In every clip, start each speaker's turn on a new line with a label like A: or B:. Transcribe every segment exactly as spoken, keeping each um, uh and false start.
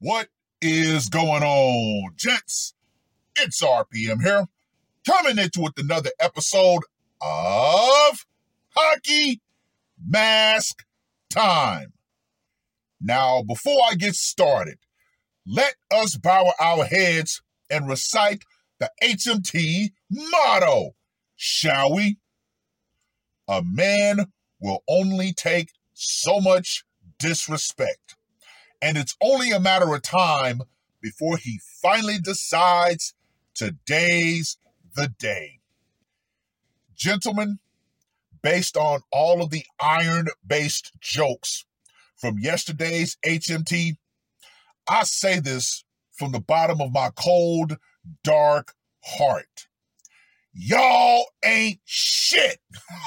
A: What is going on, gents? It's R P M here, coming into with another episode of Hockey Mask Time. Now, before I get started, let us bow our heads and recite the H M T motto, shall we? A man will only take so much disrespect, and it's only a matter of time before he finally decides today's the day. Gentlemen, based on all of the iron-based jokes from yesterday's H M T, I say this from the bottom of my cold, dark heart. Y'all ain't shit.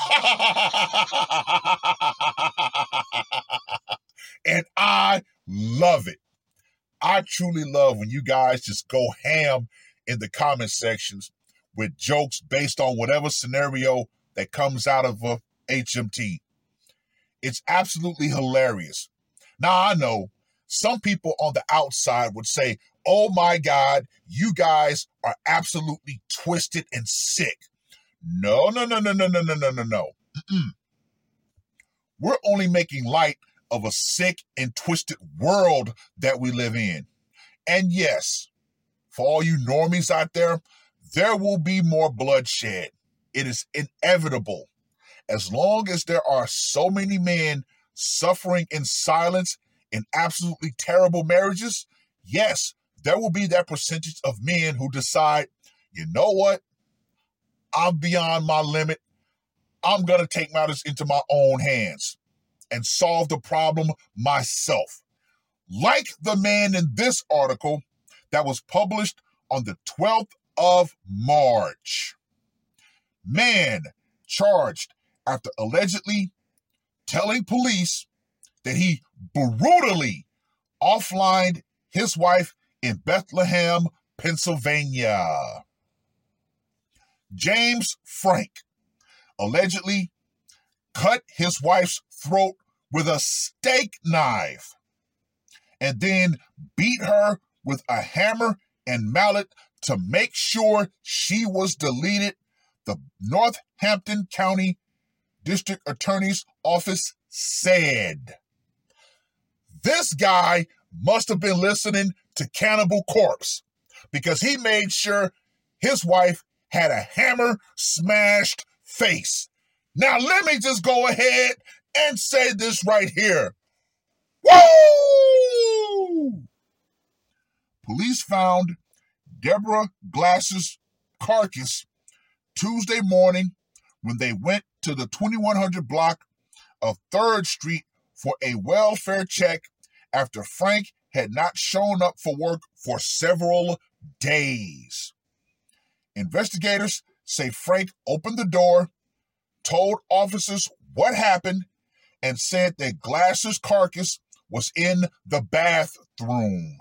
A: And I love it. I truly love when you guys just go ham in the comment sections with jokes based on whatever scenario that comes out of a H M T. It's absolutely hilarious. Now, I know some people on the outside would say, oh my God, you guys are absolutely twisted and sick. No, no, no, no, no, no, no, no, no, no. Mm-mm. We're only making light of a sick and twisted world that we live in. And yes, for all you normies out there, there will be more bloodshed. It is inevitable. As long as there are so many men suffering in silence in absolutely terrible marriages, yes, there will be that percentage of men who decide, you know what? I'm beyond my limit. I'm going to take matters into my own hands and solve the problem myself. Like the man in this article that was published on the twelfth of March. Man charged after allegedly telling police that he brutally offlined his wife in Bethlehem, Pennsylvania. James Frank allegedly cut his wife's throat with a steak knife and then beat her with a hammer and mallet to make sure she was deleted, the Northampton County District Attorney's Office said. This guy must have been listening to Cannibal Corpse because he made sure his wife had a hammer-smashed face. Now, let me just go ahead and say this right here. Woo! Police found Deborah Glass's carcass Tuesday morning when they went to the twenty-one hundred block of third Street for a welfare check after Frank had not shown up for work for several days. Investigators say Frank opened the door, told officers what happened, and said that Glass's carcass was in the bathroom.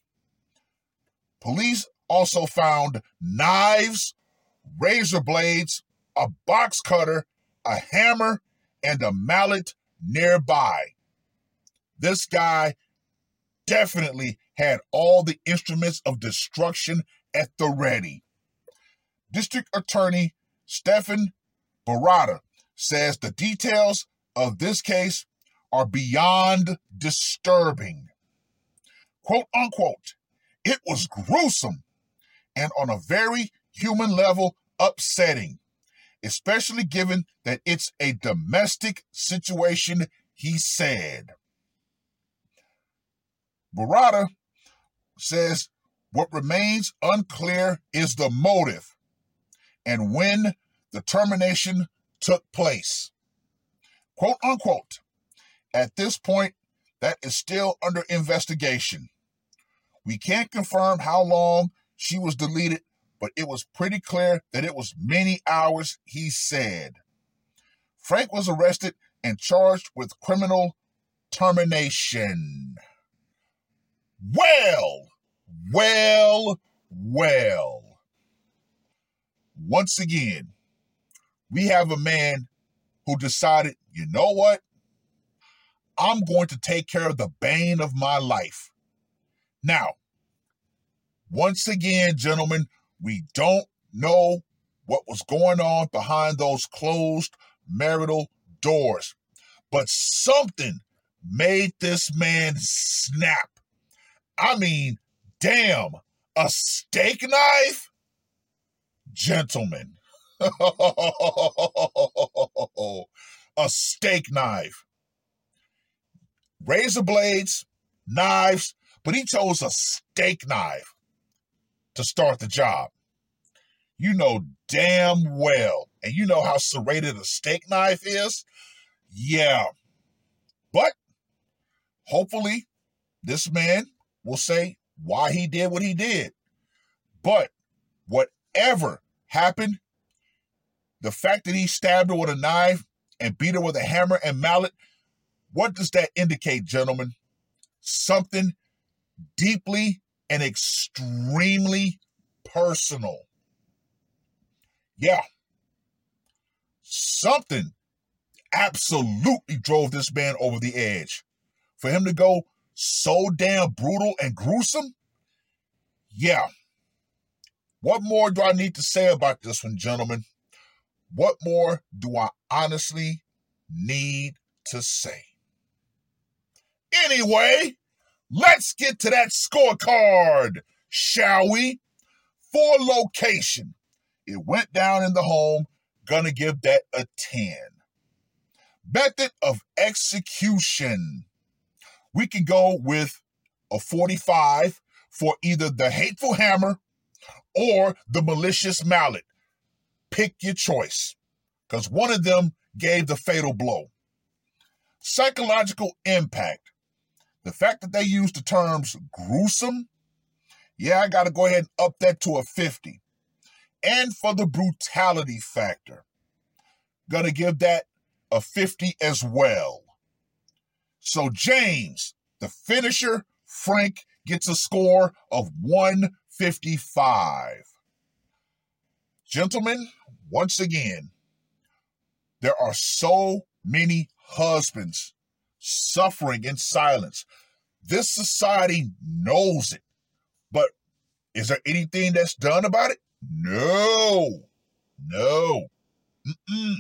A: Police also found knives, razor blades, a box cutter, a hammer, and a mallet nearby. This guy definitely had all the instruments of destruction at the ready. District Attorney Stephen Barada says the details of this case are beyond disturbing. Quote unquote, it was gruesome and on a very human level upsetting, especially given that it's a domestic situation, he said. Barada says what remains unclear is the motive and when the termination took place. Quote unquote, at this point, that is still under investigation. We can't confirm how long she was deleted, but it was pretty clear that it was many hours, he said. Frank was arrested and charged with criminal termination. Well, well, well. Once again, we have a man who decided, you know what? I'm going to take care of the bane of my life. Now, once again, gentlemen, we don't know what was going on behind those closed marital doors, but something made this man snap. I mean, damn, a steak knife? Gentlemen, a steak knife. Razor blades, knives, but he chose a steak knife to start the job. You know damn well, and you know how serrated a steak knife is? Yeah. But hopefully this man will say why he did what he did. But whatever happened, the fact that he stabbed her with a knife and beat her with a hammer and mallet, what does that indicate, gentlemen? Something deeply and extremely personal. Yeah. Something absolutely drove this man over the edge. For him to go so damn brutal and gruesome? Yeah. What more do I need to say about this one, gentlemen? What more do I honestly need to say? Anyway, let's get to that scorecard, shall we? For location, it went down in the home, gonna give that a ten. Method of execution, we can go with a forty-five for either the hateful hammer or the malicious mallet. Pick your choice, because one of them gave the fatal blow. Psychological impact, the fact that they use the terms gruesome, yeah, I got to go ahead and up that to a fifty. And for the brutality factor, going to give that a fifty as well. So James, the finisher, Frank, gets a score of one fifty-five. Gentlemen, once again, there are so many husbands suffering in silence. This society knows it, but is there anything that's done about it? No, no, Mm-mm.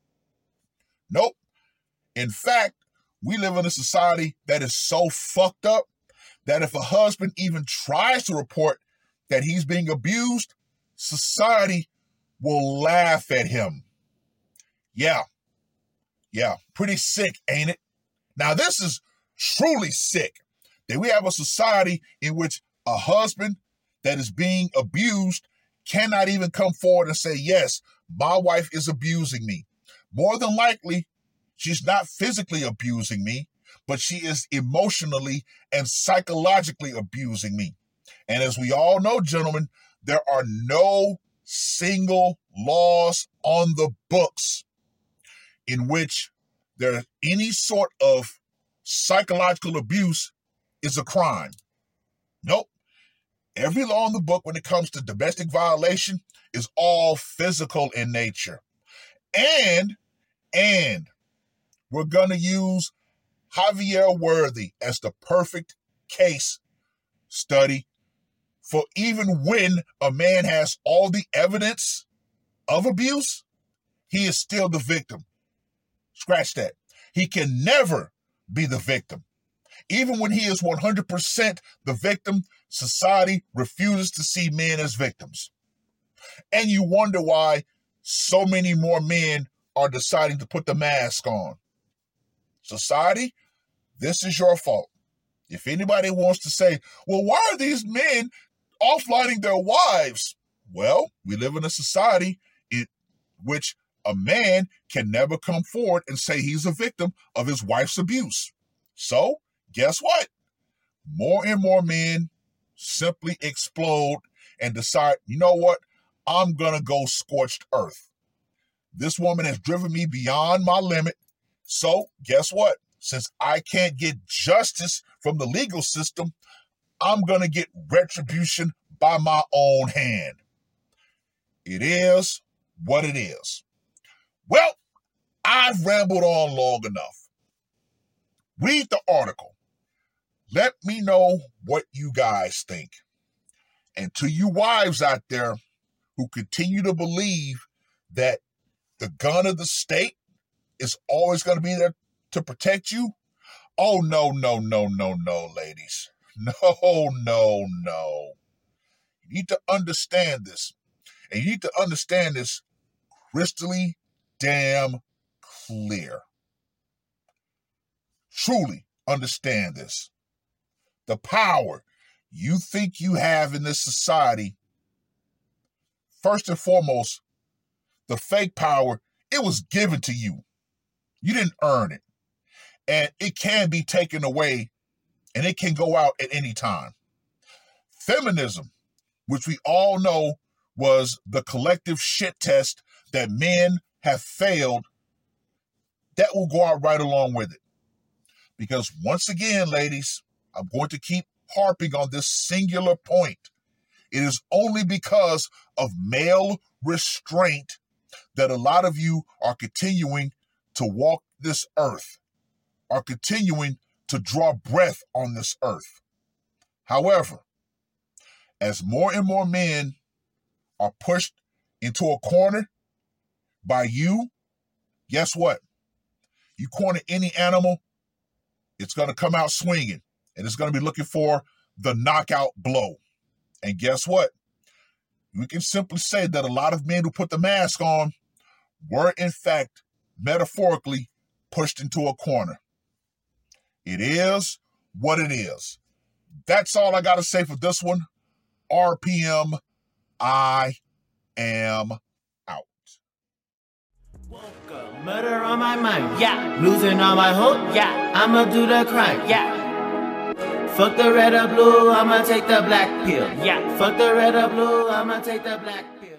A: Nope. In fact, we live in a society that is so fucked up that if a husband even tries to report that he's being abused, society will laugh at him. Yeah, yeah, pretty sick, ain't it? Now, this is truly sick, that we have a society in which a husband that is being abused cannot even come forward and say, yes, my wife is abusing me. More than likely, she's not physically abusing me, but she is emotionally and psychologically abusing me. And as we all know, gentlemen, there are no single laws on the books in which there any sort of psychological abuse is a crime. Nope. Every law in the book when it comes to domestic violation is all physical in nature. And, and we're going to use Javier Worthy as the perfect case study for even when a man has all the evidence of abuse, he is still the victim. Scratch that. He can never be the victim. Even when he is one hundred percent the victim, society refuses to see men as victims. And you wonder why so many more men are deciding to put the mask on. Society, this is your fault. If anybody wants to say, well, why are these men offlining their wives? Well, we live in a society in which a man can never come forward and say he's a victim of his wife's abuse. So, guess what? More and more men simply explode and decide, you know what? I'm going to go scorched earth. This woman has driven me beyond my limit. So, guess what? Since I can't get justice from the legal system, I'm going to get retribution by my own hand. It is what it is. Well, I've rambled on long enough. Read the article. Let me know what you guys think. And to you wives out there who continue to believe that the gun of the state is always going to be there to protect you, oh, no, no, no, no, no, ladies. No, no, no. You need to understand this. And you need to understand this crystally damn clear. Truly understand this. The power you think you have in this society, first and foremost, the fake power, it was given to you. You didn't earn it. And it can be taken away, and it can go out at any time. Feminism, which we all know was the collective shit test that men have failed, that will go out right along with it. Because once again, ladies, I'm going to keep harping on this singular point. It is only because of male restraint that a lot of you are continuing to walk this earth, are continuing to draw breath on this earth. However, as more and more men are pushed into a corner by you, guess what? You corner any animal, it's going to come out swinging, and it's going to be looking for the knockout blow. And guess what? We can simply say that a lot of men who put the mask on were, in fact, metaphorically pushed into a corner. It is what it is. That's all I got to say for this one. R P M, I am out.
B: Woke up, murder on my mind, yeah. Losing all my hope, yeah. I'ma do the crime, yeah. Fuck the red or blue, I'ma take the black pill, yeah. Fuck the red or blue, I'ma take the black pill.